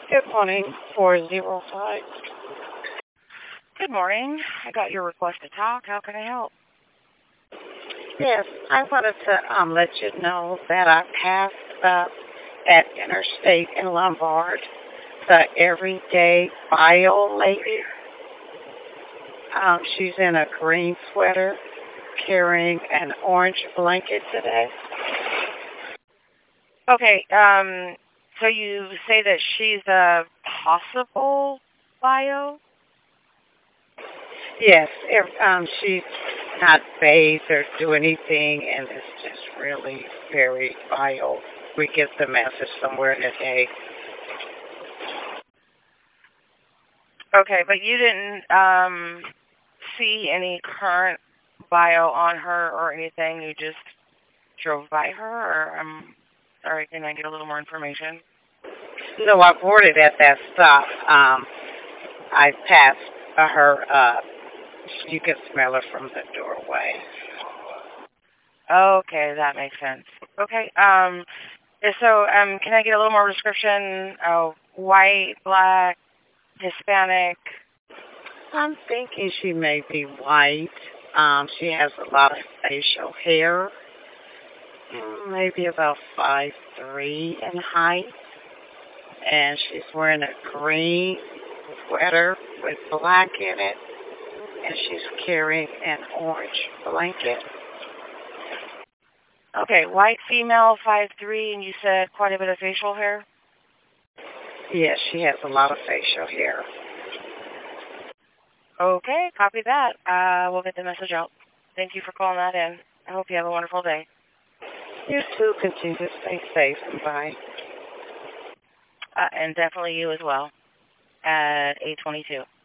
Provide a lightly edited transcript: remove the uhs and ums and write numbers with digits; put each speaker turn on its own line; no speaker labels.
Good morning, 405.
Good morning. I got your request to talk. How can I help?
Yes, I wanted to let you know that I passed up at Interstate in Lombard the everyday bio lady. She's in a green sweater carrying an orange blanket today.
Okay, so you say that she's a possible bio?
Yes, she's not bathed or do anything, and it's just really very bio. We get the message somewhere in the day.
Okay, but you didn't see any current bio on her or anything. You just drove by her, or sorry, can I get a little more information?
No, I boarded at that stop. I passed her up. You can smell her from the doorway.
Okay, that makes sense. Okay, so can I get a little more description? White, black, Hispanic?
I'm thinking she may be white. She has a lot of facial hair. Maybe about 5'3" in height. And she's wearing a green sweater with black in it. And she's carrying an orange blanket.
Okay, white female, 5'3", and you said quite a bit of facial hair?
Yes, she has a lot of facial hair.
Okay, copy that. We'll get the message out. Thank you for calling that in. I hope you have a wonderful day.
You too. Continue to stay safe and bye.
And definitely you as well at 8:22.